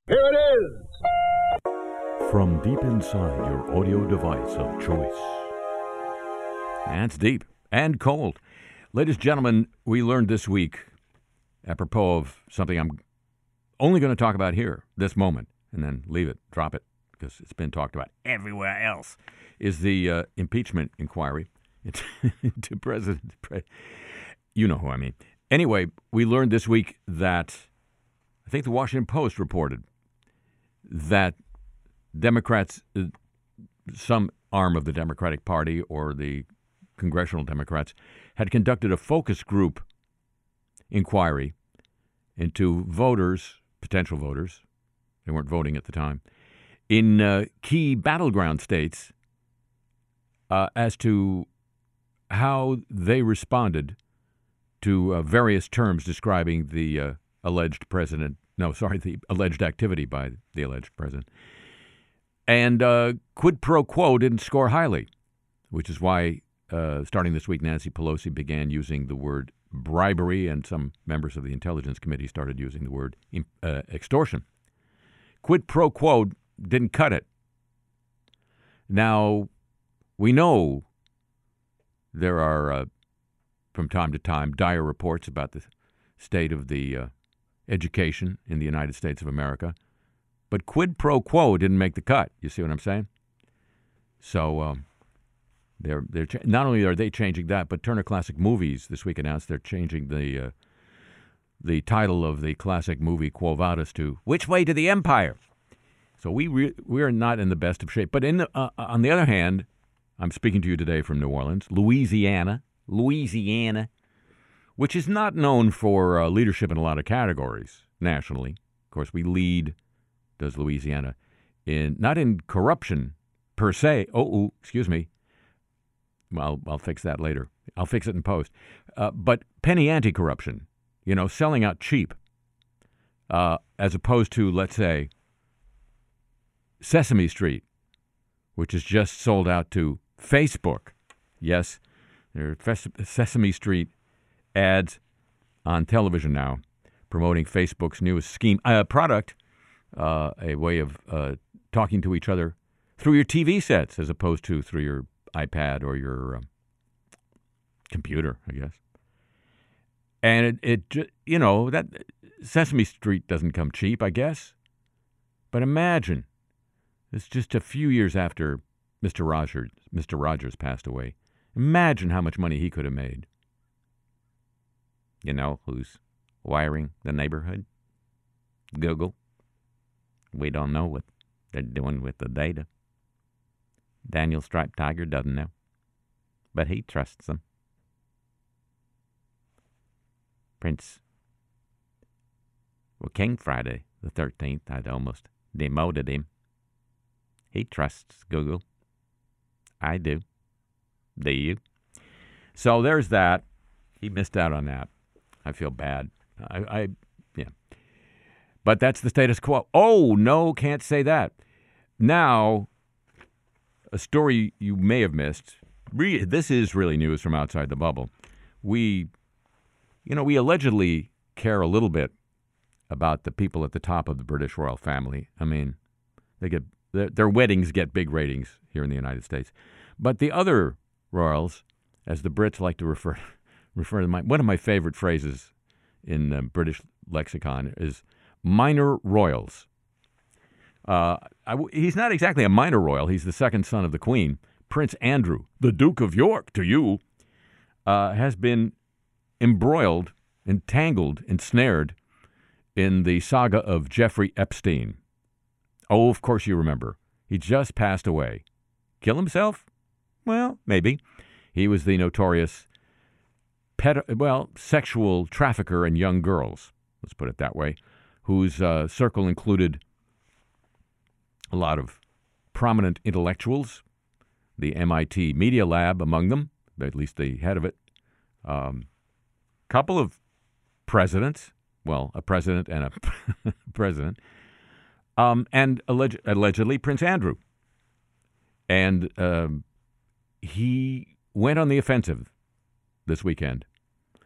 Here it is! From deep inside your audio device of choice. That's deep and cold. Ladies and gentlemen, we learned this week, apropos of something I'm only going to talk about here, this moment, and then leave it, drop it, because it's been talked about everywhere else, is the impeachment inquiry into President. You know who I mean. Anyway, we learned this week that, I think the Washington Post reported that Democrats, some arm of the Democratic Party or the congressional Democrats, had conducted a focus group inquiry into voters, potential voters, they weren't voting at the time, in key battleground states as to how they responded to various terms describing the alleged activity by the alleged president. And quid pro quo didn't score highly, which is why, starting this week, Nancy Pelosi began using the word bribery, and some members of the Intelligence Committee started using the word extortion. Quid pro quo didn't cut it. Now, we know there are, from time to time, dire reports about the state of the education in the United States of America. But quid pro quo didn't make the cut. You see what I'm saying? So they're not only are they changing that, but Turner Classic Movies this week announced they're changing the title of the classic movie Quo Vadis to Which Way to the Empire? So we are not in the best of shape. But on the other hand, I'm speaking to you today from New Orleans, Louisiana, which is not known for leadership in a lot of categories nationally. Of course, we lead, does Louisiana, not in corruption per se. Excuse me. I'll fix that later. I'll fix it in post. But penny anti-corruption, selling out cheap, as opposed to, let's say, Sesame Street, which is just sold out to Facebook. Yes, there are Sesame Street ads on television now promoting Facebook's newest product, a way of talking to each other through your TV sets as opposed to through your iPad or your computer, I guess. And that Sesame Street doesn't come cheap, I guess. But imagine, it's just a few years after Mr. Rogers passed away. Imagine how much money he could have made. Who's wiring the neighborhood? Google. We don't know what they're doing with the data. Daniel Striped Tiger doesn't know, but he trusts them. King Friday the 13th, I'd almost demoted him. He trusts Google. I do. Do you? So there's that. He missed out on that. I feel bad. Yeah. But that's the status quo. Oh, no, can't say that. Now, a story you may have missed. This is really news from outside the bubble. We allegedly care a little bit about the people at the top of the British royal family. I mean, their weddings get big ratings here in the United States. But the other royals, as the Brits like to refer to them, one of my favorite phrases in British lexicon is minor royals. He's not exactly a minor royal. He's the second son of the Queen. Prince Andrew, the Duke of York to you, has been embroiled, entangled, ensnared in the saga of Jeffrey Epstein. Oh, of course you remember. He just passed away. Kill himself? Well, maybe. He was the notorious sexual trafficker in young girls, let's put it that way, whose circle included a lot of prominent intellectuals, the MIT Media Lab among them, at least the head of it, couple of presidents, a president and a president, and allegedly Prince Andrew. And he went on the offensive this weekend,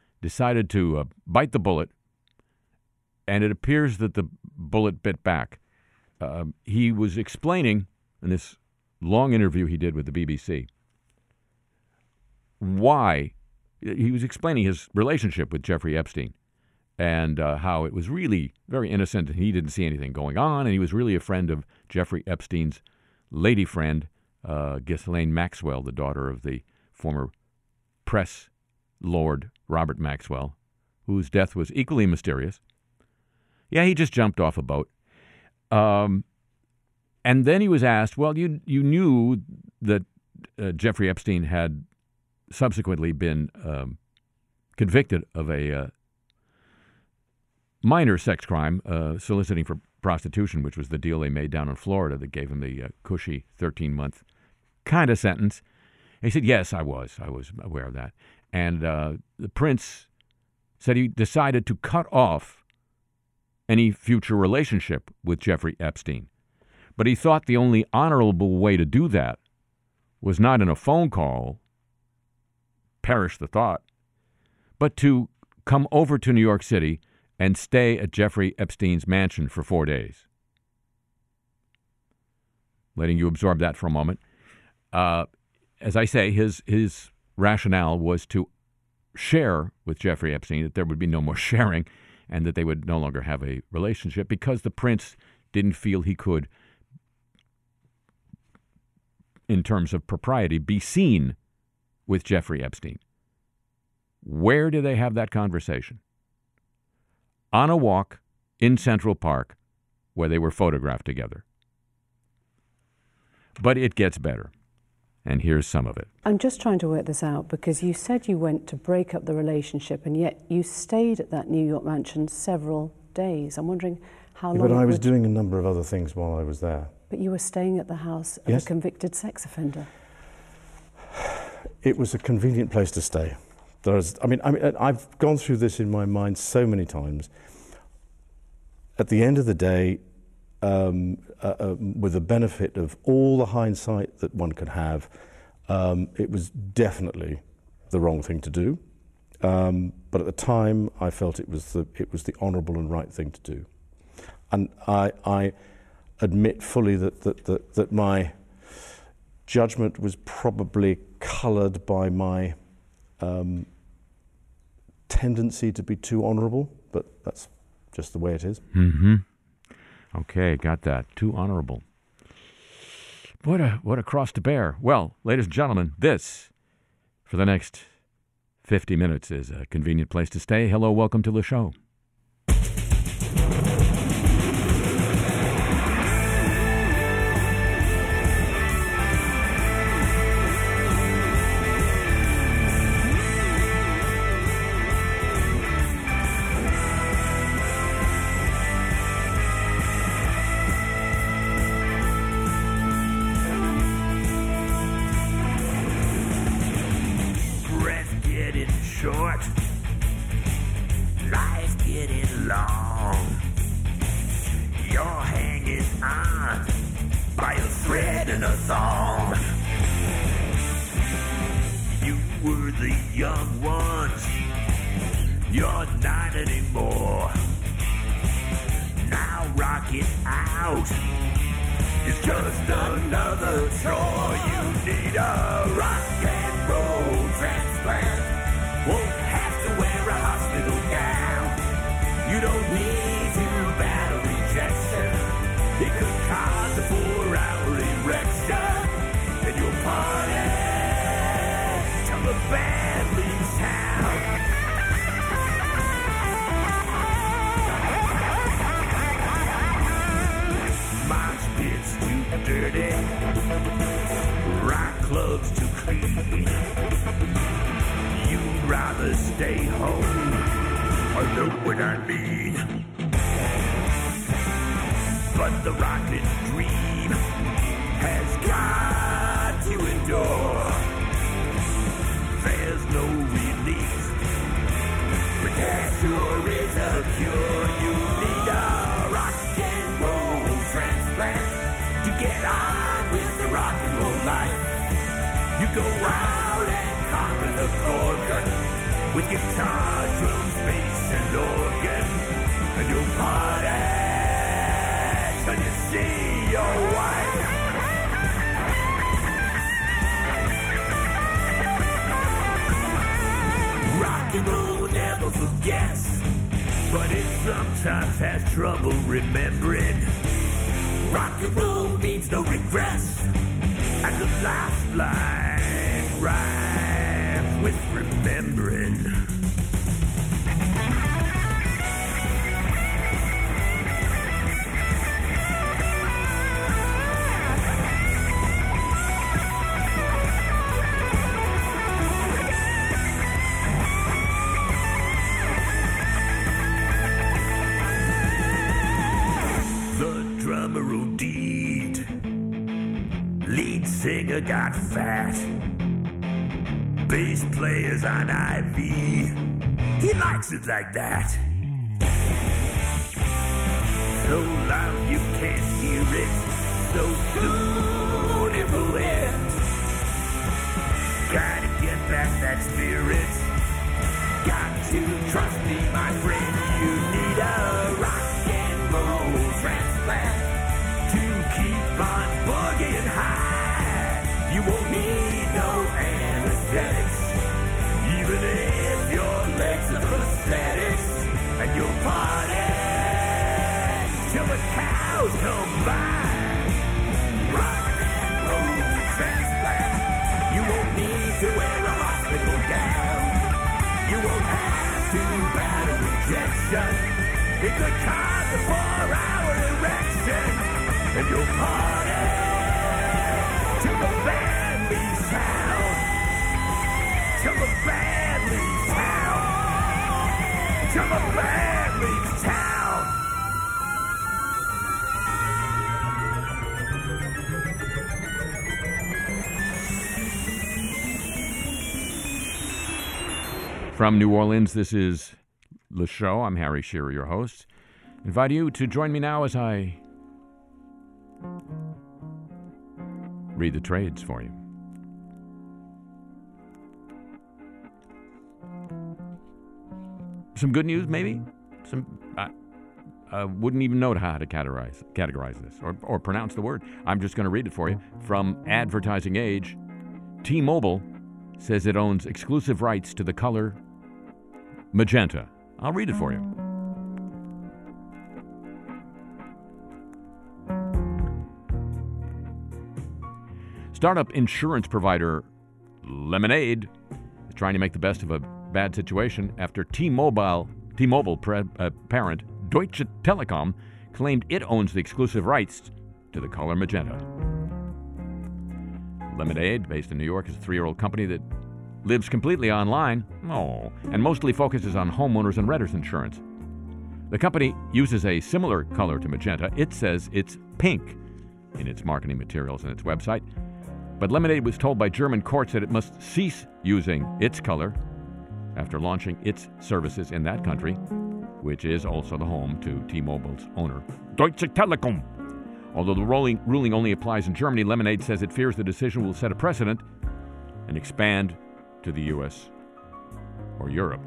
decided to bite the bullet, and it appears that the bullet bit back. he was explaining in this long interview he did with the BBC why he was explaining his relationship with Jeffrey Epstein and how it was really very innocent and he didn't see anything going on, and he was really a friend of Jeffrey Epstein's lady friend, Ghislaine Maxwell, the daughter of the former press lord Robert Maxwell, whose death was equally mysterious. Yeah, he just jumped off a boat. And then he was asked, well, you knew that Jeffrey Epstein had subsequently been convicted of a minor sex crime, soliciting for prostitution, which was the deal they made down in Florida that gave him the cushy 13-month kind of sentence. And he said, yes, I was aware of that. And the prince said he decided to cut off any future relationship with Jeffrey Epstein. But he thought the only honorable way to do that was not in a phone call, perish the thought, but to come over to New York City and stay at Jeffrey Epstein's mansion for 4 days. Letting you absorb that for a moment. As I say, his rationale was to share with Jeffrey Epstein that there would be no more sharing and that they would no longer have a relationship because the prince didn't feel he could, in terms of propriety, be seen with Jeffrey Epstein. Where did they have that conversation? On a walk in Central Park where they were photographed together. But it gets better. And here's some of it. I'm just trying to work this out because you said you went to break up the relationship and yet you stayed at that New York mansion several days. I'm wondering how long... But I was doing a number of other things while I was there. But you were staying at the house of a convicted sex offender. It was a convenient place to stay. I've gone through this in my mind so many times. At the end of the day, with the benefit of all the hindsight that one could have, it was definitely the wrong thing to do. But at the time, I felt it was the honourable and right thing to do. And I admit fully that my judgment was probably coloured by my tendency to be too honourable, but that's just the way it is. Mm-hmm. Okay, got that. Too honourable. What a cross to bear. Well, ladies and gentlemen, this, for the next 50 minutes, is a convenient place to stay. Hello, welcome to the show. With guitar, drums, bass, and organ, and you'll party till you see trouble remembering. Rock and roll means no regrets. And the last line rhymes with remembering. Singer got fat. Bass player's on IV. He likes it like that. So loud you can't hear it. So soon it will end. Gotta get back that spirit. Got to trust me, my friend. You need a rock and roll transplant to keep on boogieing high. You won't need no anesthetics, even if your legs are prosthetics, and you'll party till the cows come by. Rock and roll transplant. You won't need to wear a hospital gown. You won't have to battle rejection. It could cause a 4-hour erection, and you'll party till the band leaves town. Till the band leaves town. Till the band leaves town. From New Orleans, this is The Show. I'm Harry Shearer, your host. I invite you to join me now as I read the trades for you. Some good news, maybe? I wouldn't even know how to categorize this or pronounce the word. I'm just going to read it for you. From Advertising Age, T-Mobile says it owns exclusive rights to the color magenta. I'll read it for you. Startup insurance provider Lemonade is trying to make the best of a bad situation after T-Mobile parent Deutsche Telekom claimed it owns the exclusive rights to the color magenta. Lemonade, based in New York, is a 3-year-old company that lives completely online, and mostly focuses on homeowners and renters insurance. The company uses a similar color to magenta. It says it's pink in its marketing materials and its website. But Lemonade was told by German courts that it must cease using its color after launching its services in that country, which is also the home to T-Mobile's owner, Deutsche Telekom. Although the ruling only applies in Germany, Lemonade says it fears the decision will set a precedent and expand to the U.S. or Europe.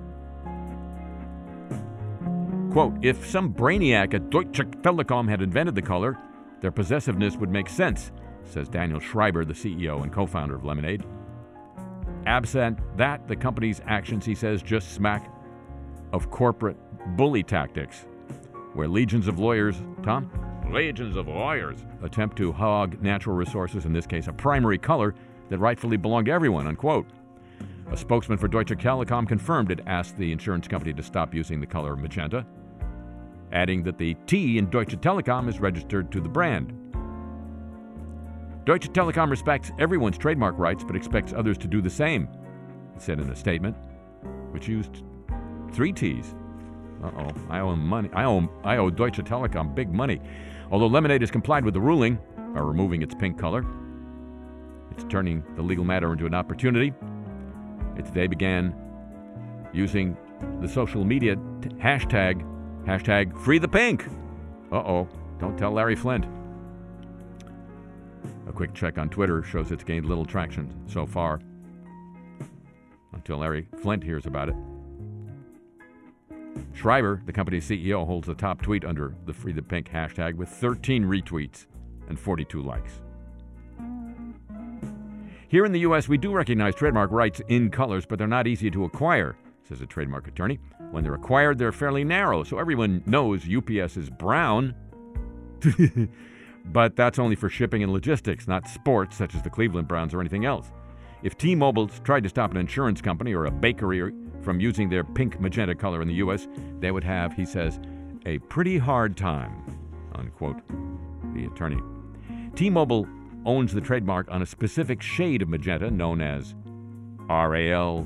Quote, if some brainiac at Deutsche Telekom had invented the color, their possessiveness would make sense, says Daniel Schreiber, the CEO and co-founder of Lemonade. Absent that, the company's actions, he says, just smack of corporate bully tactics, where legions of lawyers attempt to hog natural resources, in this case a primary color that rightfully belonged to everyone, unquote. A spokesman for Deutsche Telekom confirmed it asked the insurance company to stop using the color magenta, adding that the T in Deutsche Telekom is registered to the brand. Deutsche Telekom respects everyone's trademark rights but expects others to do the same, it said in a statement, which used 3 T's. I owe money. I owe Deutsche Telekom big money. Although Lemonade has complied with the ruling by removing its pink color, it's turning the legal matter into an opportunity. They began using the social media hashtag Free the Pink. Don't tell Larry Flint. A quick check on Twitter shows it's gained little traction so far, until Larry Flint hears about it. Schreiber, the company's CEO, holds the top tweet under the Free the Pink hashtag with 13 retweets and 42 likes. Here in the U.S., we do recognize trademark rights in colors, but they're not easy to acquire, says a trademark attorney. When they're acquired, they're fairly narrow, so everyone knows UPS is brown. But that's only for shipping and logistics, not sports such as the Cleveland Browns or anything else. If T-Mobile tried to stop an insurance company or a bakery from using their pink magenta color in the U.S., they would have, he says, a pretty hard time, unquote, the attorney. T-Mobile owns the trademark on a specific shade of magenta known as RAL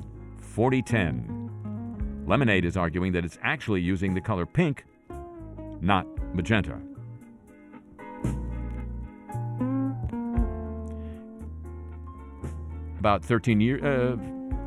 4010. Lemonade is arguing that it's actually using the color pink, not magenta. About 13 years,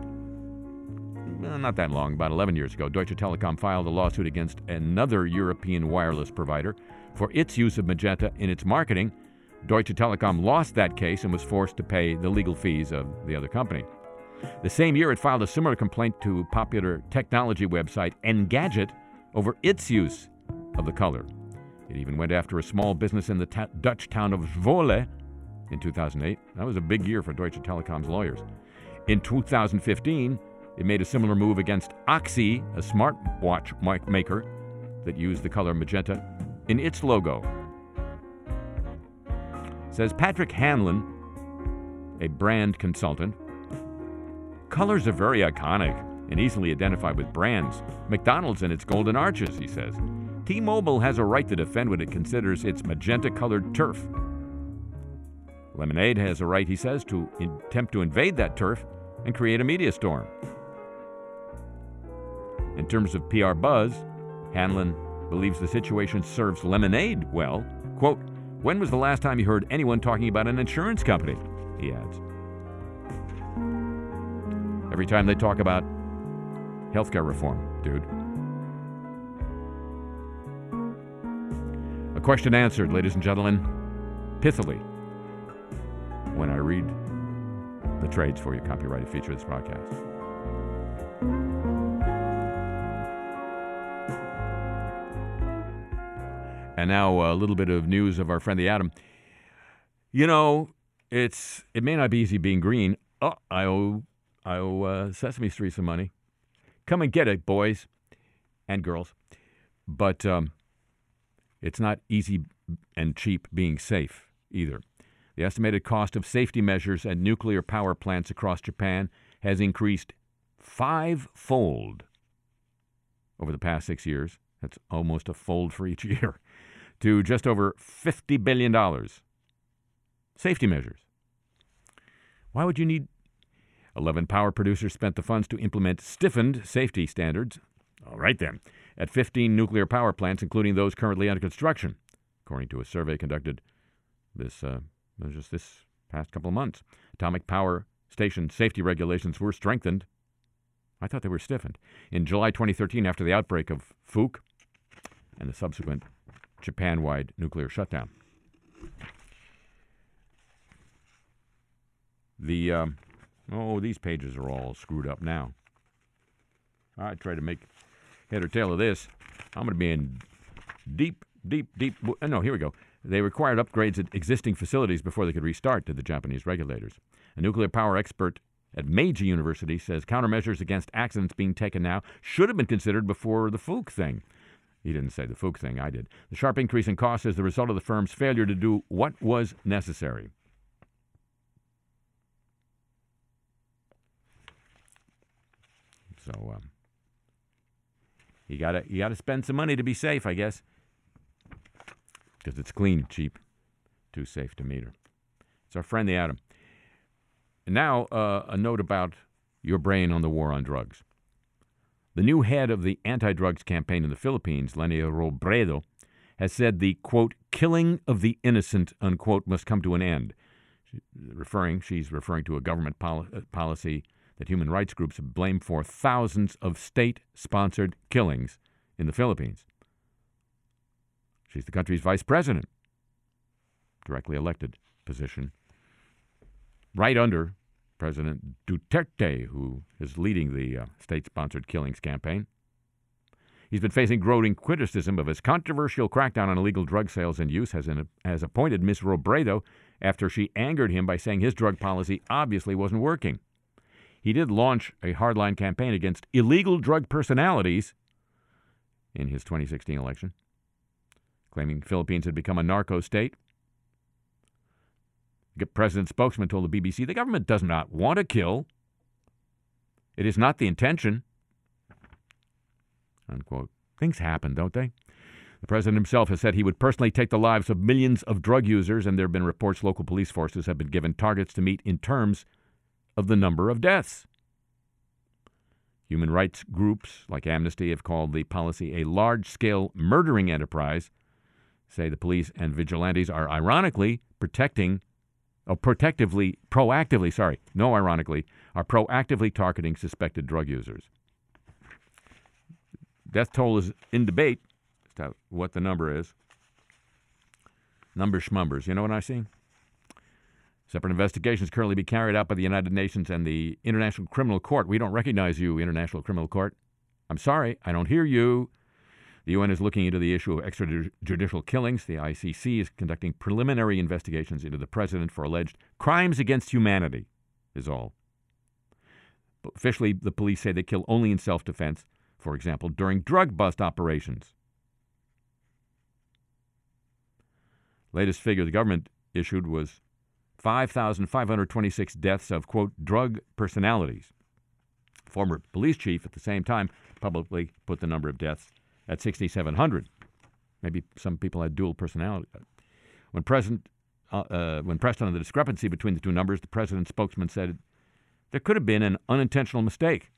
not that long, about 11 years ago, Deutsche Telekom filed a lawsuit against another European wireless provider for its use of magenta in its marketing. Deutsche Telekom lost that case and was forced to pay the legal fees of the other company. The same year, it filed a similar complaint to popular technology website Engadget over its use of the color. It even went after a small business in the Dutch town of Zwolle in 2008. That was a big year for Deutsche Telekom's lawyers. In 2015, it made a similar move against Oxy, a smartwatch maker that used the color magenta in its logo. Says Patrick Hanlon, a brand consultant, colors are very iconic and easily identified with brands. McDonald's and its golden arches, he says. T-Mobile has a right to defend what it considers its magenta-colored turf. Lemonade has a right, he says, to attempt to invade that turf and create a media storm. In terms of PR buzz, Hanlon believes the situation serves Lemonade well. Quote, "When was the last time you heard anyone talking about an insurance company?" he adds. Every time they talk about healthcare reform, dude. A question answered, ladies and gentlemen, pithily, when I read the trades for your copyrighted feature of this broadcast. And now a little bit of news of our friend the Atom. You know, it may not be easy being green. Oh, I owe Sesame Street some money. Come and get it, boys and girls. But it's not easy and cheap being safe either. The estimated cost of safety measures at nuclear power plants across Japan has increased 5-fold over the past 6 years. That's almost a fold for each year, to just over $50 billion. Safety measures. Why would you need? 11 power producers spent the funds to implement stiffened safety standards. All right then. At 15 nuclear power plants, including those currently under construction, according to a survey conducted just this past couple of months. Atomic power station safety regulations were strengthened. I thought they were stiffened. In July 2013, after the outbreak of Fuke and the subsequent Japan-wide nuclear shutdown. These pages are all screwed up now. I tried to make head or tail of this. I'm going to be in deep. No, here we go. They required upgrades at existing facilities before they could restart, to the Japanese regulators. A nuclear power expert at Meiji University says countermeasures against accidents being taken now should have been considered before the Fuke thing. He didn't say the Fuke thing, I did. The sharp increase in costs is the result of the firm's failure to do what was necessary. So, you gotta spend some money to be safe, I guess. Because it's clean, cheap, too safe to meter. It's our friend the Atom. And now, a note about your brain on the war on drugs. The new head of the anti-drugs campaign in the Philippines, Leni Robredo, has said the, quote, killing of the innocent, unquote, must come to an end. She's referring to a government policy that human rights groups have blamed for thousands of state-sponsored killings in the Philippines. She's the country's vice president, directly elected position, right under President Duterte, who is leading the state-sponsored killings campaign. He's been facing growing criticism of his controversial crackdown on illegal drug sales and use, has appointed Ms. Robredo after she angered him by saying his drug policy obviously wasn't working. He did launch a hardline campaign against illegal drug personalities in his 2016 election, claiming the Philippines had become a narco state. The president's spokesman told the BBC, the government does not want to kill. It is not the intention. Unquote. Things happen, don't they? The president himself has said he would personally take the lives of millions of drug users, and there have been reports local police forces have been given targets to meet in terms of the number of deaths. Human rights groups like Amnesty have called the policy a large-scale murdering enterprise, say the police and vigilantes are proactively targeting suspected drug users. Death toll is in debate as to what the number is. Number schmumbers. You know what I see? Separate investigations currently being carried out by the United Nations and the International Criminal Court. We don't recognize you, International Criminal Court. I'm sorry, I don't hear you. The UN is looking into the issue of extrajudicial killings. The ICC is conducting preliminary investigations into the president for alleged crimes against humanity, is all. But officially, the police say they kill only in self-defense, for example, during drug bust operations. Latest figure the government issued was 5,526 deaths of, quote, drug personalities. Former police chief at the same time publicly put the number of deaths at 6,700. Maybe some people had dual personality. When pressed on the discrepancy between the two numbers, the president's spokesman said there could have been an unintentional mistake,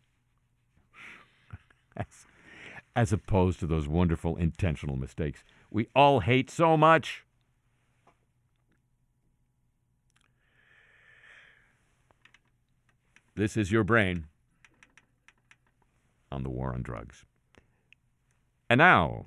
as opposed to those wonderful intentional mistakes we all hate so much. This is your brain on the war on drugs. And now,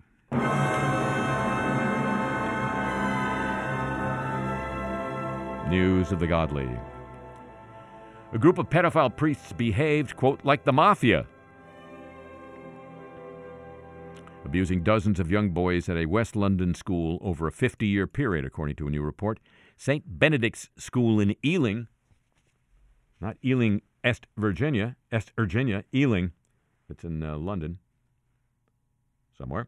news of the godly. A group of pedophile priests behaved, quote, like the mafia, abusing dozens of young boys at a West London school over a 50-year period, according to a new report. St. Benedict's School in Ealing, not Ealing, Est Virginia, Ealing, it's in London somewhere.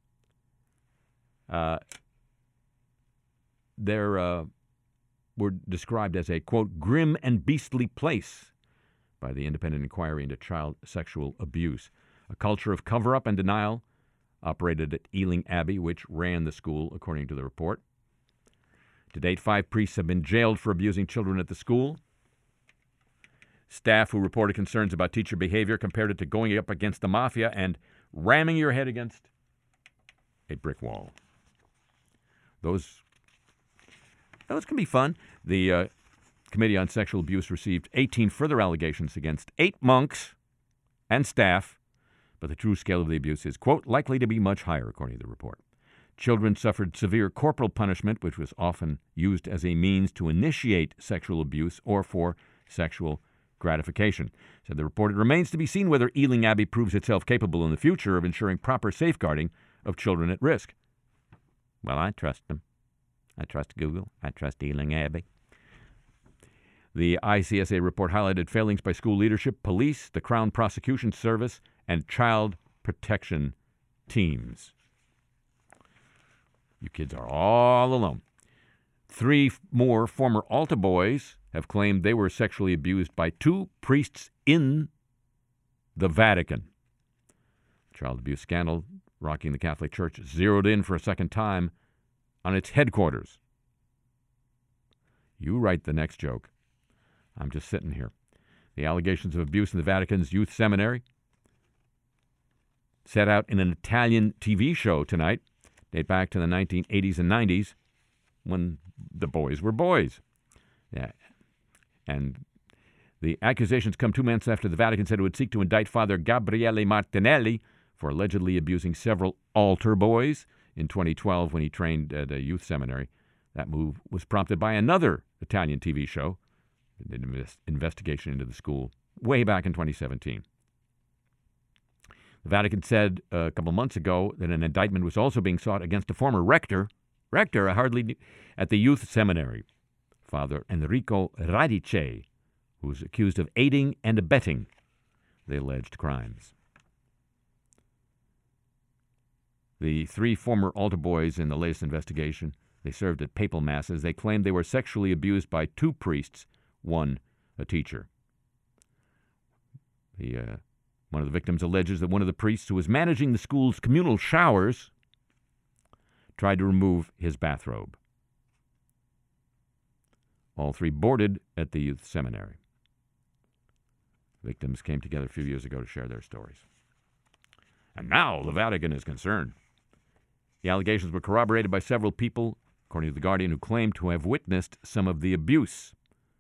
Were described as a, quote, grim and beastly place by the Independent Inquiry into Child Sexual Abuse. A culture of cover-up and denial operated at Ealing Abbey, which ran the school, according to the report. To date, 5 priests have been jailed for abusing children at the school. Staff who reported concerns about teacher behavior compared it to going up against the mafia and ramming your head against a brick wall. Those can be fun. The Committee on Sexual Abuse received 18 further allegations against 8 monks and staff, but the true scale of the abuse is, quote, likely to be much higher, according to the report. Children suffered severe corporal punishment, which was often used as a means to initiate sexual abuse or for sexual gratification. Said the report, it remains to be seen whether Ealing Abbey proves itself capable in the future of ensuring proper safeguarding of children at risk. Well, I trust them. I trust Google. I trust Ealing Abbey. The ICSA report highlighted failings by school leadership, police, the Crown Prosecution Service, and child protection teams. You kids are all alone. 3 more former altar boys have claimed they were sexually abused by 2 priests in the Vatican. Child abuse scandal rocking the Catholic Church zeroed in for a second time on its headquarters. You write the next joke. I'm just sitting here. The allegations of abuse in the Vatican's youth seminary set out in an Italian TV show tonight, date back to the 1980s and 90s when the boys were boys. Yeah. And the accusations come 2 months after the Vatican said it would seek to indict Father Gabriele Martinelli for allegedly abusing several altar boys in 2012 when he trained at a youth seminary. That move was prompted by another Italian TV show, an investigation into the school, way back in 2017. The Vatican said a couple months ago that an indictment was also being sought against a former rector, at the youth seminary, Father Enrico Radice, who was accused of aiding and abetting the alleged crimes. The 3 former altar boys in the latest investigation, they served at papal masses. They claimed they were sexually abused by 2 priests, one a teacher. One of the victims alleges that one of the priests who was managing the school's communal showers tried to remove his bathrobe. All 3 boarded at the youth seminary. Victims came together a few years ago to share their stories. And now the Vatican is concerned. The allegations were corroborated by several people, according to The Guardian, who claimed to have witnessed some of the abuse.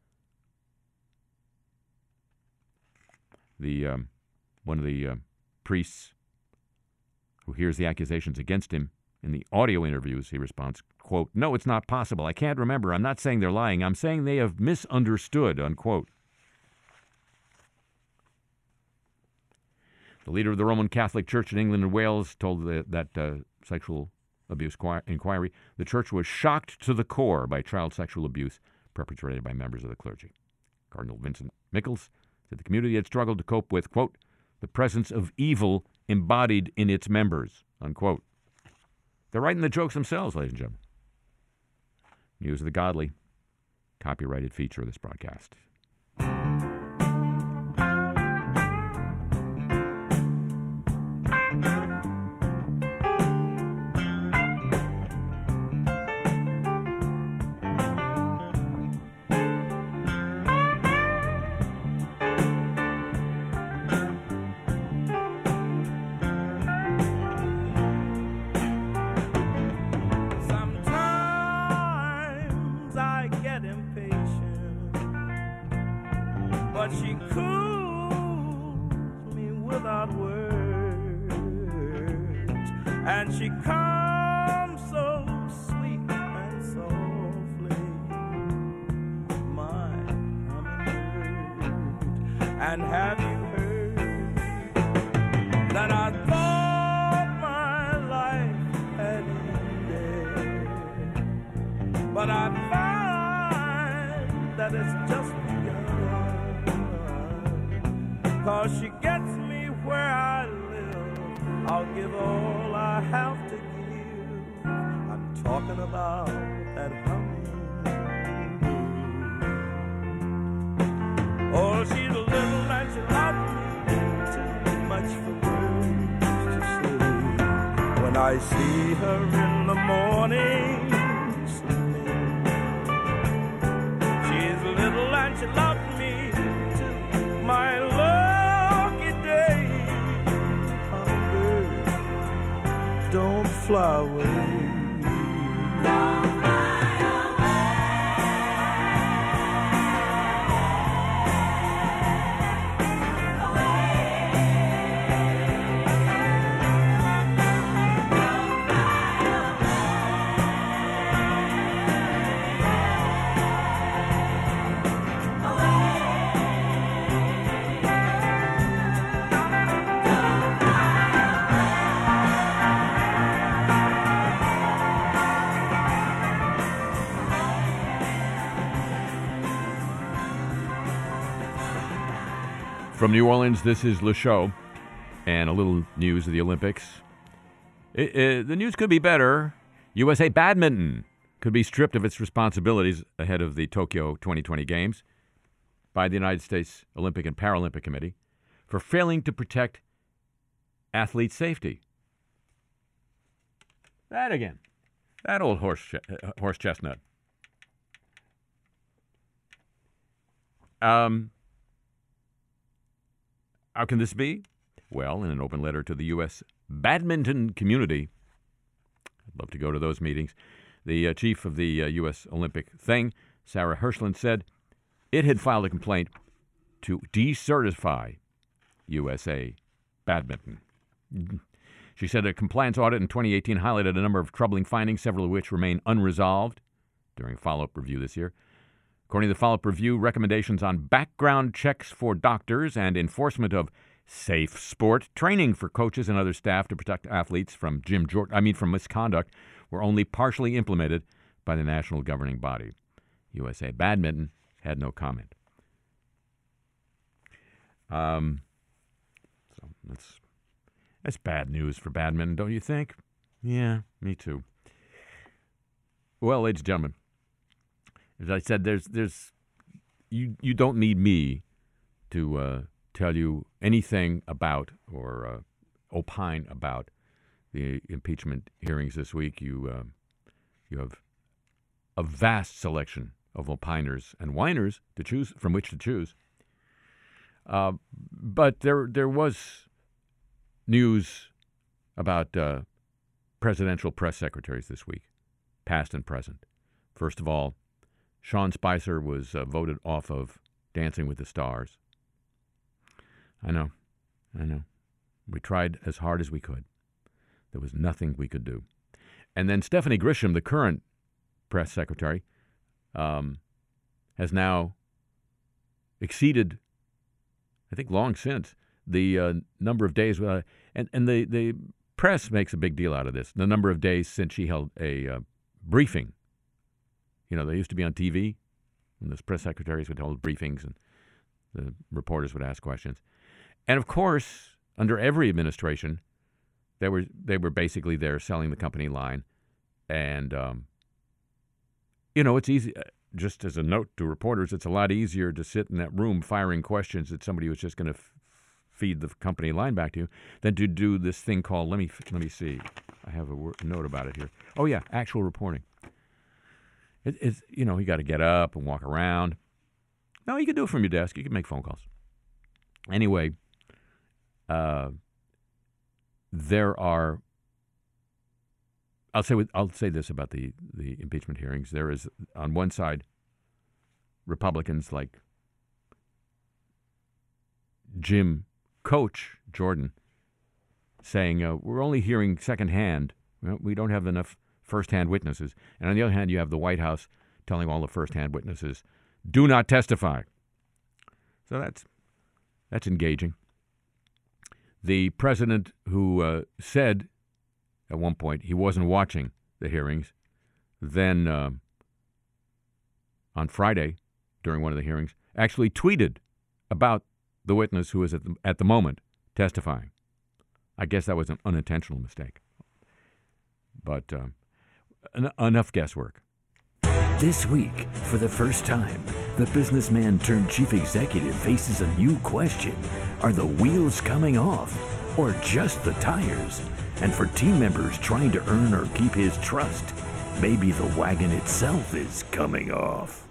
One of the priests who hears the accusations against him, in the audio interviews, he responds, quote, "No, it's not possible. I can't remember. I'm not saying they're lying. I'm saying they have misunderstood," unquote. The leader of the Roman Catholic Church in England and Wales told that sexual abuse inquiry, the church was shocked to the core by child sexual abuse perpetrated by members of the clergy. Cardinal Vincent Michels said the community had struggled to cope with, quote, "the presence of evil embodied in its members," unquote. They're writing the jokes themselves, ladies and gentlemen. News of the Godly, copyrighted feature of this broadcast. But she cools me without words, and she comes so sweet and softly, my hummingbird. And have you heard that I thought my life had ended, but I find that it's just 'cause she gets me where I live. I'll give all I have to give. I'm talking about that hummingbird. Oh, she's little and she loves me too much for words to say. When I see her in the morning sleeping, she's little and she loves me too. My love. Don't fly away. Don't fly From New Orleans, this is Le Show, and a little news of the Olympics. The news could be better. USA Badminton could be stripped of its responsibilities ahead of the Tokyo 2020 Games by the United States Olympic and Paralympic Committee for failing to protect athlete safety. That again. That old horse chestnut. How can this be? Well, in an open letter to the U.S. badminton community, I'd love to go to those meetings, the chief of the U.S. Olympic thing, Sarah Hirschland, said it had filed a complaint to decertify USA Badminton. She said a compliance audit in 2018 highlighted a number of troubling findings, several of which remain unresolved during a follow-up review this year. According to the follow-up review, recommendations on background checks for doctors and enforcement of safe sport training for coaches and other staff to protect athletes from from misconduct were only partially implemented by the national governing body. USA Badminton had no comment. So that's bad news for badminton, don't you think? Yeah, me too. Well, ladies and gentlemen, as I said, there's you don't need me to tell you anything about or opine about the impeachment hearings this week. You have a vast selection of opiners and whiners to choose from which to choose. But there was news about presidential press secretaries this week, past and present. First of all, Sean Spicer was voted off of Dancing with the Stars. I know. We tried as hard as we could. There was nothing we could do. And then Stephanie Grisham, the current press secretary, has now exceeded, I think long since, the number of days. And the press makes a big deal out of this, the number of days since she held a briefing. You know, they used to be on TV, and the press secretaries would hold briefings, and the reporters would ask questions. And of course, under every administration, they were basically there selling the company line. And, it's easy, just as a note to reporters, it's a lot easier to sit in that room firing questions at somebody who's just going to feed the company line back to you than to do this thing called, let me see, I have a note about it here. Oh, yeah, actual reporting. It's you got to get up and walk around. No, you can do it from your desk. You can make phone calls. Anyway, there are. I'll say this about the impeachment hearings. There is, on one side, Republicans like Jim Coach Jordan saying we're only hearing secondhand. We don't have enough first-hand witnesses. And on the other hand, you have the White House telling all the first-hand witnesses, do not testify. So that's engaging. The president who said at one point he wasn't watching the hearings, then on Friday during one of the hearings, actually tweeted about the witness who was at the moment testifying. I guess that was an unintentional mistake. But enough guesswork. This week, for the first time, the businessman turned chief executive faces a new question. Are the wheels coming off, or just the tires? And for team members trying to earn or keep his trust, maybe the wagon itself is coming off.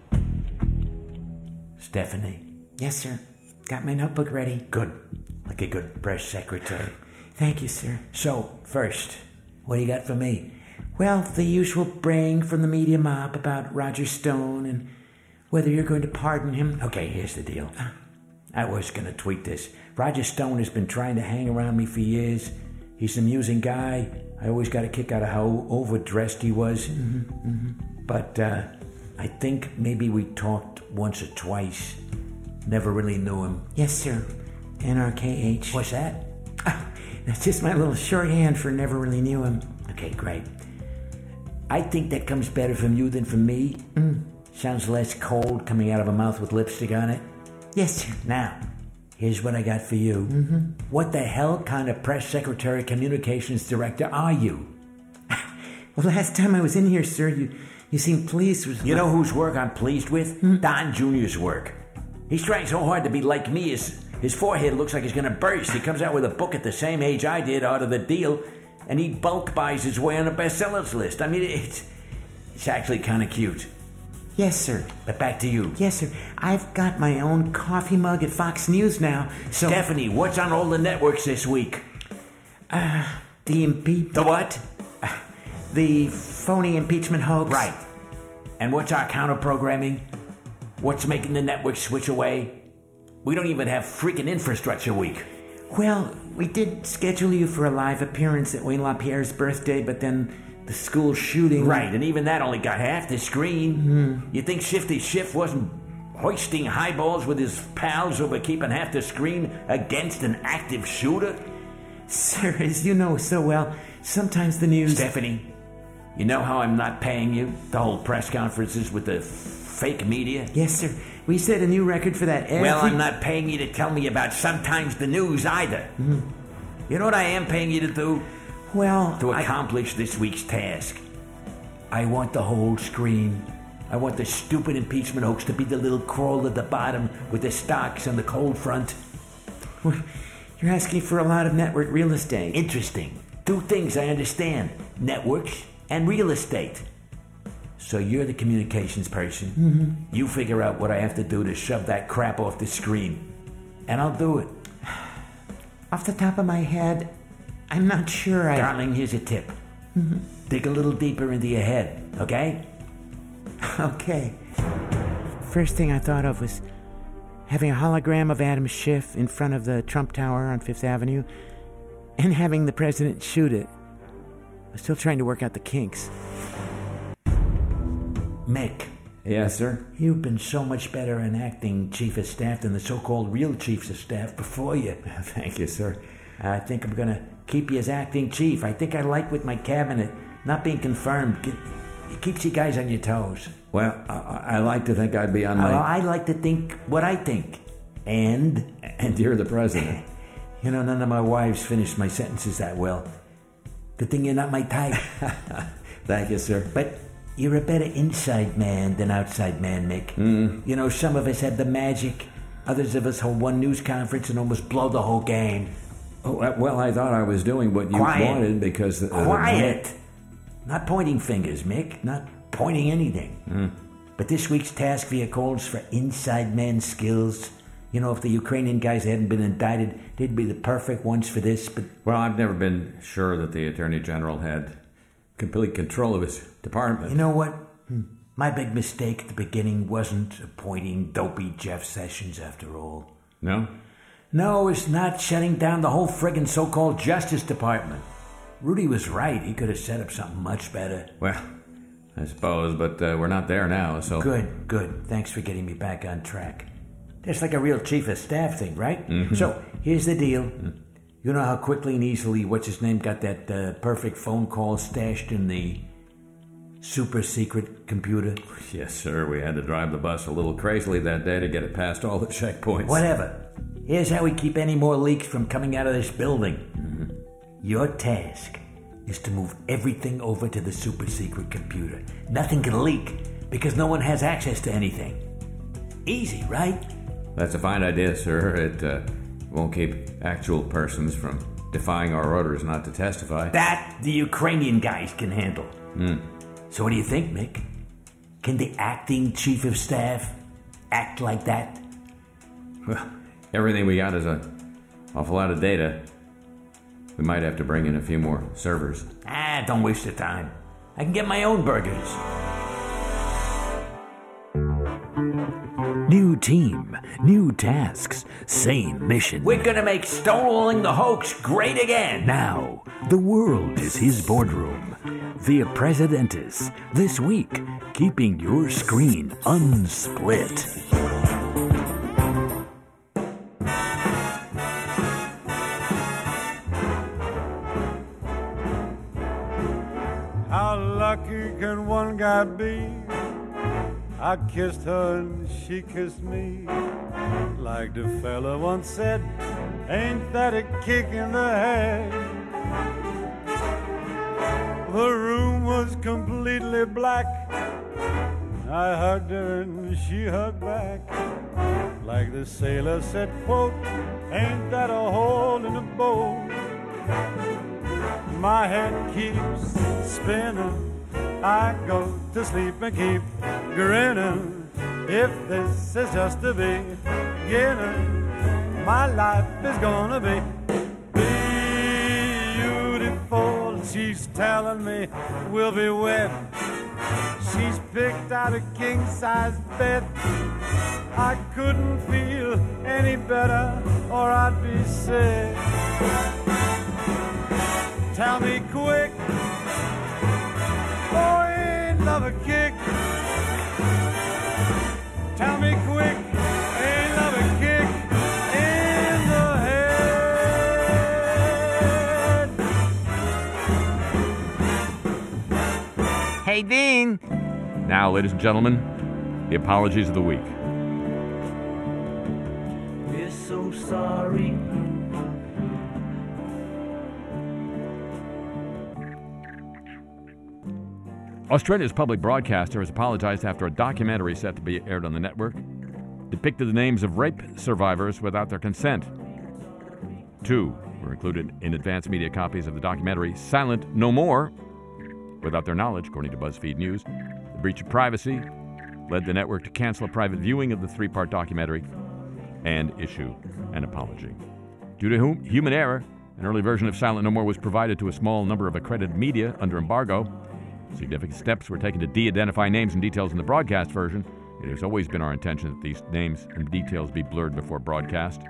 Stephanie? Yes, sir. Got my notebook ready. Good. Like a good press secretary. Thank you, sir. So, first, what do you got for me? Well, the usual braying from the media mob about Roger Stone and whether you're going to pardon him. Okay, here's the deal. I was going to tweet this. Roger Stone has been trying to hang around me for years. He's an amusing guy. I always got a kick out of how overdressed he was. But I think maybe we talked once or twice. Never really knew him. Yes, sir. NRKH. What's that? That's just my little shorthand for never really knew him. Okay, great. I think that comes better from you than from me. Sounds less cold coming out of a mouth with lipstick on it. Yes, sir. Now, here's what I got for you. What the hell kind of press secretary communications director are you? Well, last time I was in here, sir, you seemed pleased with... You know whose work I'm pleased with? Don Jr.'s work. He's trying so hard to be like me, his forehead looks like it's going to burst. He comes out with a book at the same age I did out of the deal, and he bulk buys his way on a bestsellers list. I mean, it's actually kind of cute. Yes, sir. But back to you. Yes, sir. I've got my own coffee mug at Fox News now, so... Stephanie, what's on all the networks this week? The The what? The phony impeachment hoax. Right. And what's our counter-programming? What's making the network switch away? We don't even have freaking infrastructure week. Well, we did schedule you for a live appearance at Wayne LaPierre's birthday, but then the school shooting... Right, and even that only got half the screen. You think Shifty Schiff wasn't hoisting highballs with his pals over keeping half the screen against an active shooter? Sir, as you know so well, sometimes the news... Stephanie, you know how I'm not paying you to hold press conferences with the fake media? Yes, sir. We set a new record for that every... Well, I'm not paying you to tell me about sometimes the news either. You know what I am paying you to do? Well, to accomplish this week's task. I want the whole screen. I want the stupid impeachment hoax to be the little crawl at the bottom with the stocks on the cold front. You're asking for a lot of network real estate. Interesting. Two things I understand. Networks and real estate. So you're the communications person. Mm-hmm. You figure out what I have to do to shove that crap off the screen. And I'll do it. Off the top of my head, I'm not sure Darling, here's a tip. Dig a little deeper into your head, okay? Okay. First thing I thought of was having a hologram of Adam Schiff in front of the Trump Tower on Fifth Avenue and having the president shoot it. I'm still trying to work out the kinks. Mick, Yes, sir. you've been so much better in acting chief of staff than the so-called real chiefs of staff before you. Thank you, sir. I think I'm going to keep you as acting chief. I think I like with my cabinet not being confirmed. It keeps you guys on your toes. Well, I like to think I'd be on Well, my... I like to think what I think. And you're the president. you know, none of my wives finish my sentences that well. Good thing you're not my type. Thank you, sir. But you're a better inside man than outside man, Mick. You know, some of us have the magic. Others of us hold one news conference and almost blow the whole game. Oh, well, I thought I was doing what you Quiet. wanted because... Quiet! Not pointing fingers, Mick. Not pointing anything. But this week's task for you calls for inside man skills. You know, if the Ukrainian guys hadn't been indicted, they'd be the perfect ones for this, but... Well, I've never been sure that the Attorney General had complete control of his department. You know what? My big mistake at the beginning wasn't appointing dopey Jeff Sessions after all. No? No, it's not shutting down the whole friggin' so-called Justice Department. Rudy was right. He could have set up something much better. Well, I suppose, but we're not there now, so... Good. Thanks for getting me back on track. That's like a real chief of staff thing, right? So, here's the deal. You know how quickly and easily what's-his-name got that perfect phone call stashed in the super-secret computer? Yes, sir. We had to drive the bus a little crazily that day to get it past all the checkpoints. Whatever. Here's how we keep any more leaks from coming out of this building. Your task is to move everything over to the super-secret computer. Nothing can leak because no one has access to anything. Easy, right? That's a fine idea, sir. It won't keep actual persons from defying our orders not to testify. That the Ukrainian guys can handle. So what do you think, Mick? Can the acting chief of staff act like that? Well, everything we got is an awful lot of data. We might have to bring in a few more servers. Don't waste your time. I can get my own burgers. New team, new tasks, same mission. We're gonna make stonewalling the hoax great again. Now, the world is his boardroom. Via Presidentes, this week, keeping your screen unsplit. How lucky can one guy be? I kissed her and she kissed me. Like the fella once said, ain't that a kick in the head? The room was completely black. I hugged her and she hugged back. Like the sailor said, quote, ain't that a hole in the boat? My head keeps spinning. I go to sleep and keep grinning. If this is just the beginning, my life is gonna be beautiful. She's telling me we'll be wed. She's picked out a king-size bed. I couldn't feel any better or I'd be sick. Tell me quick, oh, ain't love a kick? Tell me quick, ain't love a kick in the head? Hey, Dean. Now, ladies and gentlemen, the apologies of the week. We're so sorry. Australia's public broadcaster has apologized after a documentary set to be aired on the network depicted the names of rape survivors without their consent. 2 were included in advance media copies of the documentary Silent No More without their knowledge, according to BuzzFeed News. The breach of privacy led the network to cancel a private viewing of the 3-part documentary and issue an apology. Due to human error, an early version of Silent No More was provided to a small number of accredited media under embargo. Significant steps were taken to de-identify names and details in the broadcast version. It has always been our intention that these names and details be blurred before broadcast.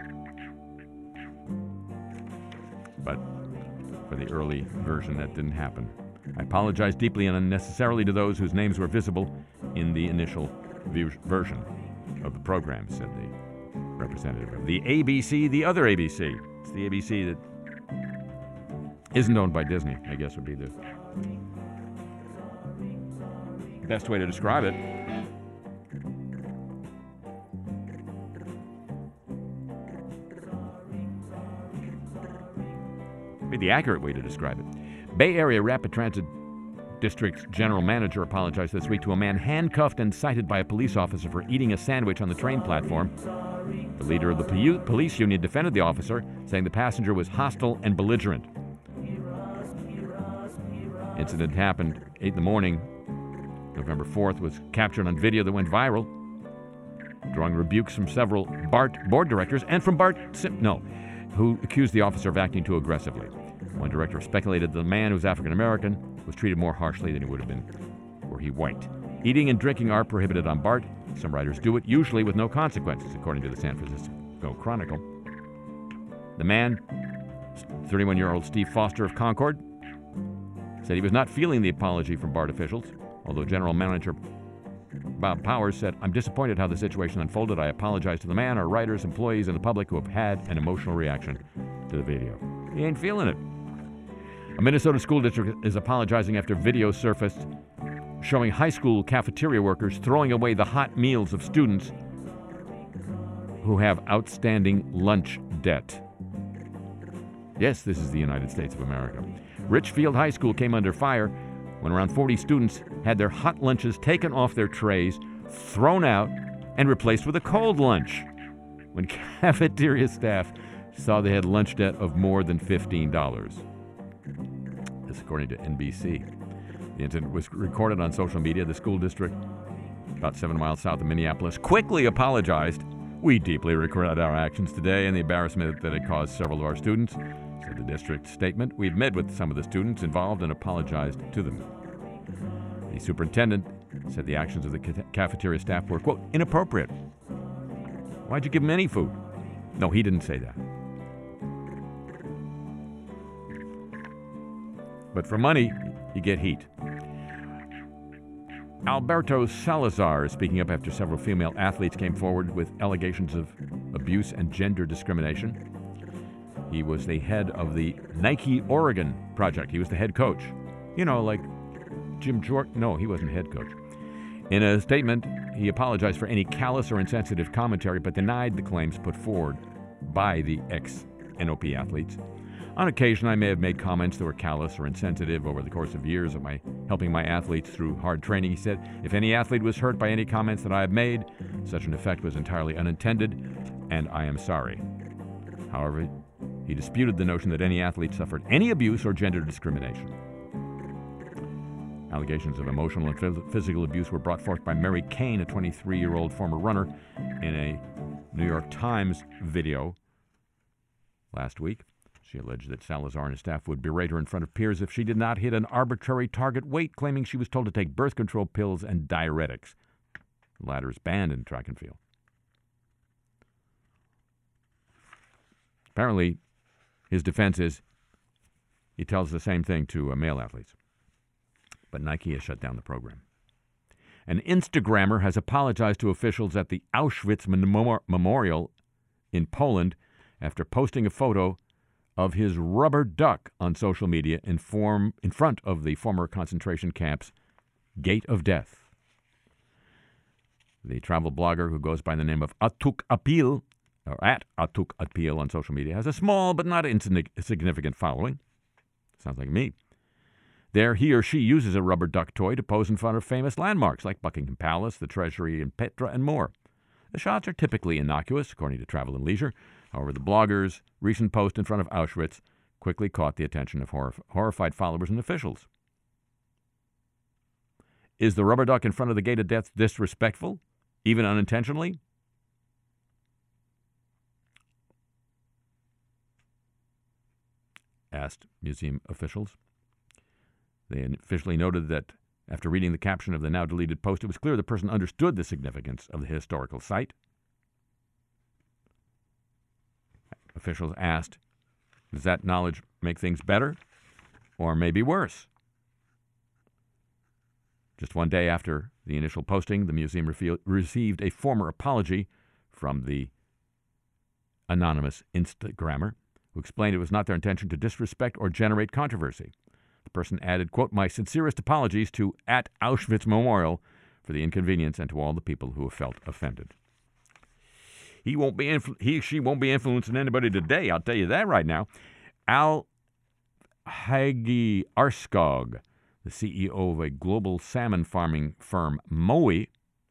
But for the early version, that didn't happen. I apologize deeply and unnecessarily to those whose names were visible in the initial version of the program, said the representative of the ABC, the other ABC. It's the ABC that isn't owned by Disney, I guess would be the best way to describe it. Be the accurate way to describe it. Bay Area Rapid Transit District's general manager apologized this week to a man handcuffed and cited by a police officer for eating a sandwich on the train platform. The leader of the police union defended the officer, saying the passenger was hostile and belligerent. Incident happened 8 in the morning. November 4th was captured on video that went viral, drawing rebukes from several BART board directors and from who accused the officer of acting too aggressively. One director speculated the man, who's African American, was treated more harshly than he would have been were he white. Eating and drinking are prohibited on BART. Some riders do it, usually with no consequences, according to the San Francisco Chronicle. The man, 31-year-old Steve Foster of Concord, said he was not feeling the apology from BART officials, although General Manager Bob Powers said, "I'm disappointed how the situation unfolded. I apologize to the man, our riders, employees, and the public who have had an emotional reaction to the video." He ain't feeling it. A Minnesota school district is apologizing after video surfaced showing high school cafeteria workers throwing away the hot meals of students who have outstanding lunch debt. Yes, this is the United States of America. Richfield High School came under fire when around 40 students had their hot lunches taken off their trays, thrown out, and replaced with a cold lunch. When cafeteria staff saw they had lunch debt of more than $15. This according to NBC. The incident was recorded on social media. The school district, about 7 miles south of Minneapolis, quickly apologized. "We deeply regret our actions today and the embarrassment that it caused several of our students," said the district's statement. "We've met with some of the students involved and apologized to them." The superintendent said the actions of the cafeteria staff were, quote, "inappropriate." "Why'd you give them any food?" No, he didn't say that. But for money, you get heat. Alberto Salazar is speaking up after several female athletes came forward with allegations of abuse and gender discrimination. He was the head of the Nike Oregon project. He was the head coach. You know, like Jim Jordan. No, he wasn't head coach. In a statement, he apologized for any callous or insensitive commentary, but denied the claims put forward by the ex-NOP athletes. "On occasion, I may have made comments that were callous or insensitive over the course of years of helping my athletes through hard training," he said. "If any athlete was hurt by any comments that I have made, such an effect was entirely unintended, and I am sorry." However, he disputed the notion that any athlete suffered any abuse or gender discrimination. Allegations of emotional and physical abuse were brought forth by Mary Kane, a 23-year-old former runner, in a New York Times video last week. She alleged that Salazar and his staff would berate her in front of peers if she did not hit an arbitrary target weight, claiming she was told to take birth control pills and diuretics. The latter is banned in track and field. Apparently, his defense is he tells the same thing to male athletes. But Nike has shut down the program. An Instagrammer has apologized to officials at the Auschwitz Memorial in Poland after posting a photo of his rubber duck on social media in front of the former concentration camp's Gate of Death. The travel blogger, who goes by the name of Atuk Apil, or at Atuk Apil on social media, has a small but not insignificant following. Sounds like me. There, he or she uses a rubber duck toy to pose in front of famous landmarks like Buckingham Palace, the Treasury in Petra, and more. The shots are typically innocuous, according to Travel and Leisure. However, the blogger's recent post in front of Auschwitz quickly caught the attention of horrified followers and officials. Is the rubber duck in front of the gate of death disrespectful, even unintentionally? Asked museum officials. They officially noted that after reading the caption of the now deleted post, it was clear the person understood the significance of the historical site. Officials asked, does that knowledge make things better or maybe worse? Just one day after the initial posting, the museum received a former apology from the anonymous Instagrammer, who explained it was not their intention to disrespect or generate controversy. The person added, quote, my sincerest apologies to @Auschwitz Memorial for the inconvenience and to all the people who have felt offended. She won't be influencing anybody today, I'll tell you that right now. Al Hagi Arskog, the CEO of a global salmon farming firm, Mowi,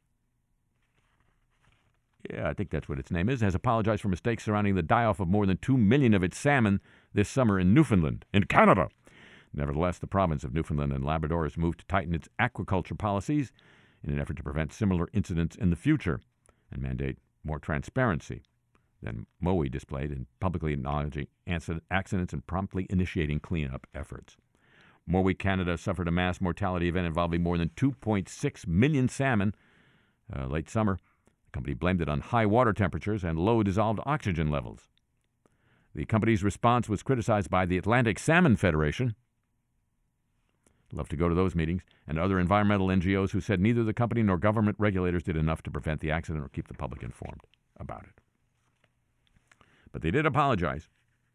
I think that's what its name is, has apologized for mistakes surrounding the die-off of more than 2 million of its salmon this summer in Newfoundland, in Canada. Nevertheless, the province of Newfoundland and Labrador has moved to tighten its aquaculture policies in an effort to prevent similar incidents in the future and mandate more transparency than Mowi displayed in publicly acknowledging accidents and promptly initiating cleanup efforts. Mowi Canada suffered a mass mortality event involving more than 2.6 million salmon late summer. The company blamed it on high water temperatures and low dissolved oxygen levels. The company's response was criticized by the Atlantic Salmon Federation, love to go to those meetings, and other environmental NGOs who said neither the company nor government regulators did enough to prevent the accident or keep the public informed about it. But they did apologize.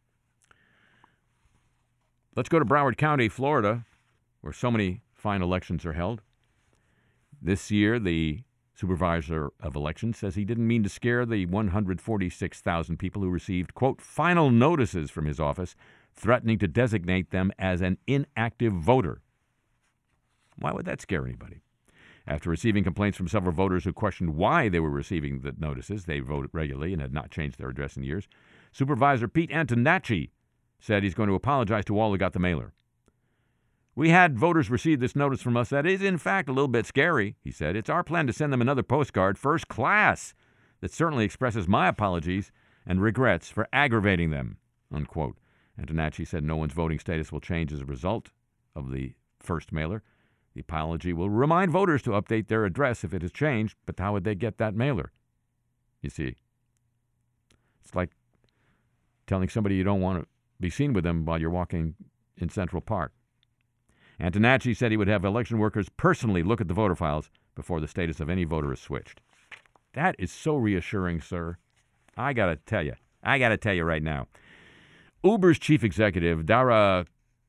Let's go to Broward County, Florida, where so many fine elections are held. This year, the supervisor of elections says he didn't mean to scare the 146,000 people who received, quote, final notices from his office threatening to designate them as an inactive voter. Why would that scare anybody? After receiving complaints from several voters who questioned why they were receiving the notices, they voted regularly and had not changed their address in years, Supervisor Pete Antonacci said he's going to apologize to all who got the mailer. We had voters receive this notice from us that is, in fact, a little bit scary, he said. It's our plan to send them another postcard, first class, that certainly expresses my apologies and regrets for aggravating them, unquote. Antonacci said no one's voting status will change as a result of the first mailer. The apology will remind voters to update their address if it has changed, but how would they get that mailer? You see, it's like telling somebody you don't want to be seen with them while you're walking in Central Park. Antonacci said he would have election workers personally look at the voter files before the status of any voter is switched. That is so reassuring, sir. I got to tell you right now. Uber's chief executive, Dara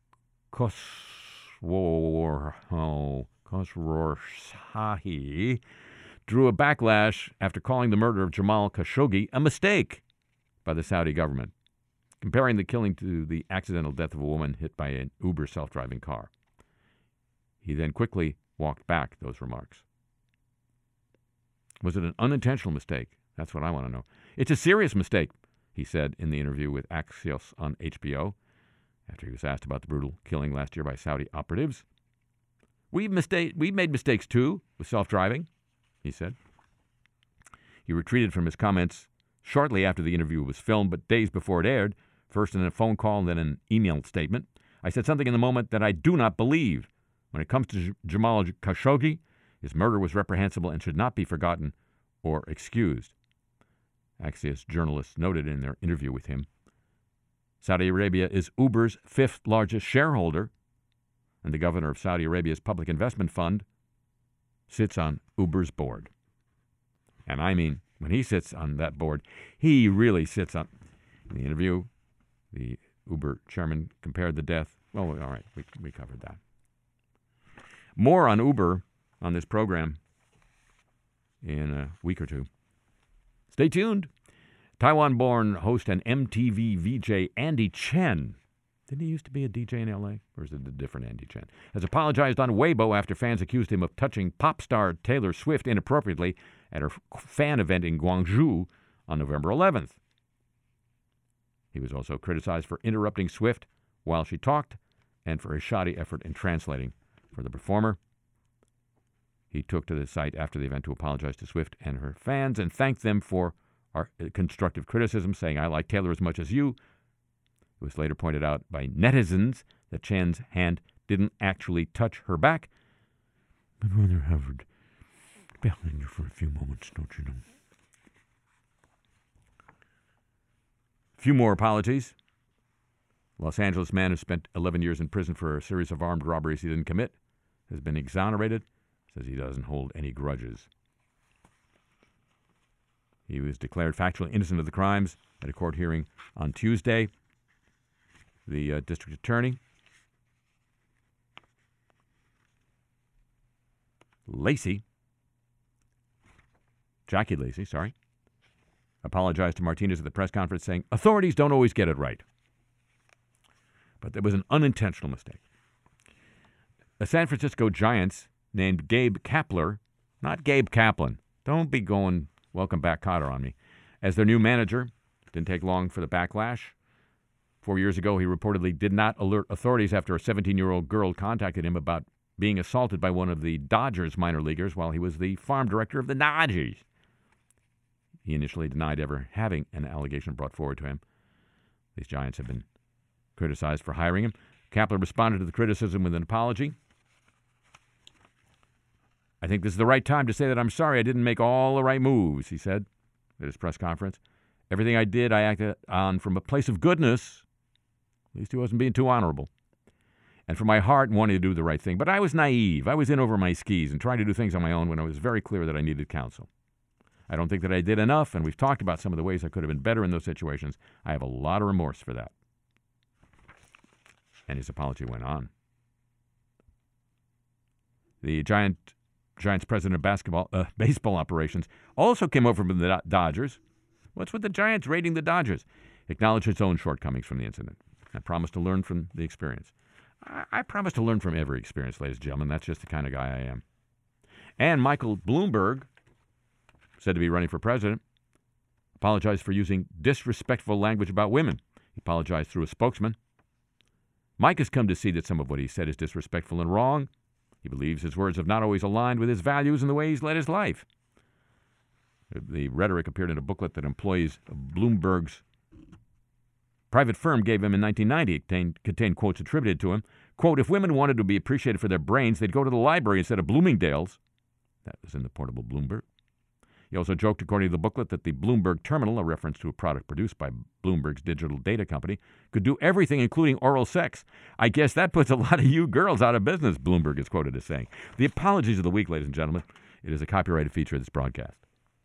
Khosrowshahi, drew a backlash after calling the murder of Jamal Khashoggi a mistake by the Saudi government, comparing the killing to the accidental death of a woman hit by an Uber self-driving car. He then quickly walked back those remarks. Was it an unintentional mistake? That's what I want to know. It's a serious mistake, he said in the interview with Axios on HBO, after he was asked about the brutal killing last year by Saudi operatives. We've made mistakes too with self-driving, he said. He retreated from his comments shortly after the interview was filmed, but days before it aired, first in a phone call and then an email statement. I said something in the moment that I do not believe. When it comes to Jamal Khashoggi, his murder was reprehensible and should not be forgotten or excused, Axios journalists noted in their interview with him. Saudi Arabia is Uber's fifth largest shareholder, and the governor of Saudi Arabia's public investment fund sits on Uber's board. And I mean, when he sits on that board, he really sits on. In the interview, the Uber chairman compared the death. Well, all right, we covered that. More on Uber on this program in a week or two. Stay tuned. Taiwan-born host and MTV VJ Andy Chen. Didn't he used to be a DJ in L.A.? Or is it a different Andy Chen? Has apologized on Weibo after fans accused him of touching pop star Taylor Swift inappropriately at her fan event in Gwangju on November 11th. He was also criticized for interrupting Swift while she talked and for his shoddy effort in translating for the performer. He took to the site after the event to apologize to Swift and her fans and thanked them for our constructive criticism, saying, "I like Taylor as much as you." It was later pointed out by netizens that Chen's hand didn't actually touch her back, but rather hovered behind her for a few moments, don't you know? A few more apologies. Los Angeles man who spent 11 years in prison for a series of armed robberies he didn't commit has been exonerated, says he doesn't hold any grudges. He was declared factually innocent of the crimes at a court hearing on Tuesday. The district attorney, Jackie Lacey, apologized to Martinez at the press conference, saying, "Authorities don't always get it right. But there was an unintentional mistake." The San Francisco Giants named Gabe Kapler, not Gabe Kaplan, don't be going welcome back Cotter on me, as their new manager. Didn't take long for the backlash. 4 years ago, he reportedly did not alert authorities after a 17-year-old girl contacted him about being assaulted by one of the Dodgers minor leaguers while he was the farm director of the Dodgers. He initially denied ever having an allegation brought forward to him. These Giants have been criticized for hiring him. Kapler responded to the criticism with an apology. "I think this is the right time to say that I'm sorry I didn't make all the right moves," he said at his press conference. "Everything I did, I acted on from a place of goodness. At least he wasn't being too honorable. And from my heart and wanting to do the right thing. But I was naive. I was in over my skis and trying to do things on my own when I was very clear that I needed counsel. I don't think that I did enough, and we've talked about some of the ways I could have been better in those situations. I have a lot of remorse for that." And his apology went on. The Giants president of baseball operations also came over from the Dodgers. What's with the Giants raiding the Dodgers? Acknowledged its own shortcomings from the incident. I promised to learn from the experience. I promise to learn from every experience, ladies and gentlemen. That's just the kind of guy I am. And Michael Bloomberg, said to be running for president, apologized for using disrespectful language about women. He apologized through a spokesman. Mike has come to see that some of what he said is disrespectful and wrong. He believes his words have not always aligned with his values and the way he's led his life. The rhetoric appeared in a booklet that employees of Bloomberg's private firm gave him in 1990. It contained quotes attributed to him. Quote, "If women wanted to be appreciated for their brains, they'd go to the library instead of Bloomingdale's." That was in the portable Bloomberg. He also joked, according to the booklet, that the Bloomberg Terminal, a reference to a product produced by Bloomberg's digital data company, could do everything, including oral sex. "I guess that puts a lot of you girls out of business," Bloomberg is quoted as saying. The apologies of the week, ladies and gentlemen. It is a copyrighted feature of this broadcast.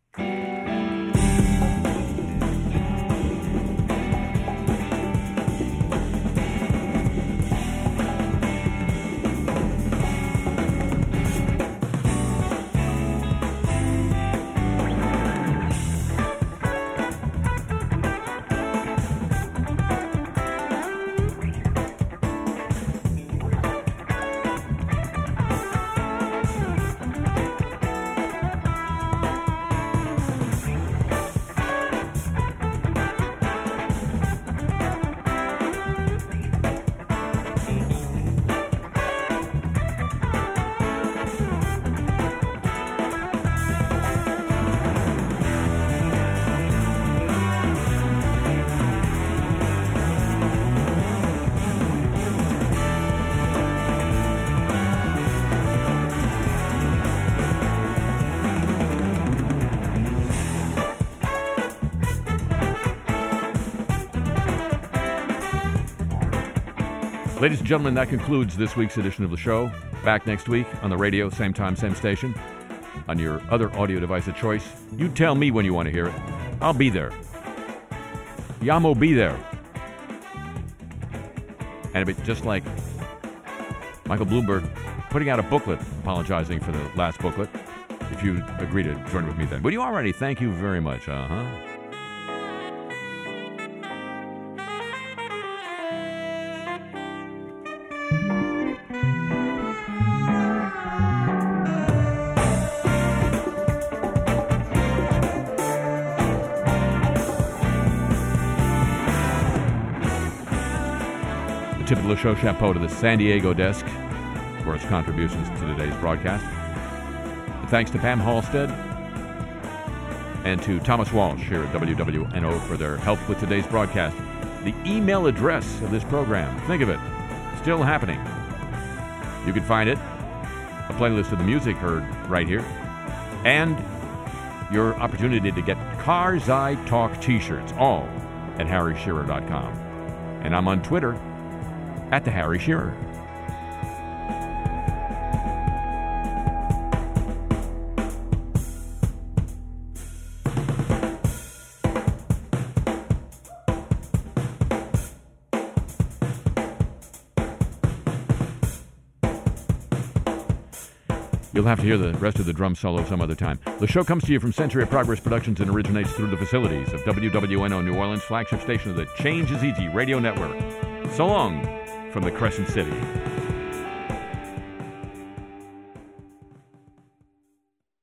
Ladies and gentlemen, that concludes this week's edition of the show. Back next week on the radio, same time, same station, on your other audio device of choice. You tell me when you want to hear it. I'll be there. Yamo be there. And just like Michael Bloomberg putting out a booklet apologizing for the last booklet, if you agree to join with me then. But you already, thank you very much. tip of Le Show Chapeau to the San Diego desk for its contributions to today's broadcast. And thanks to Pam Halstead and to Thomas Walsh here at WWNO for their help with today's broadcast. The email address of this program, think of it, still happening. You can find it, a playlist of the music heard right here, and your opportunity to get Cars I Talk t-shirts, all at harryshearer.com. And I'm on Twitter at the Harry Shearer. You'll have to hear the rest of the drum solo some other time. The show comes to you from Century of Progress Productions and originates through the facilities of WWNO New Orleans, flagship station of the Change is Easy radio network. So long from the Crescent City.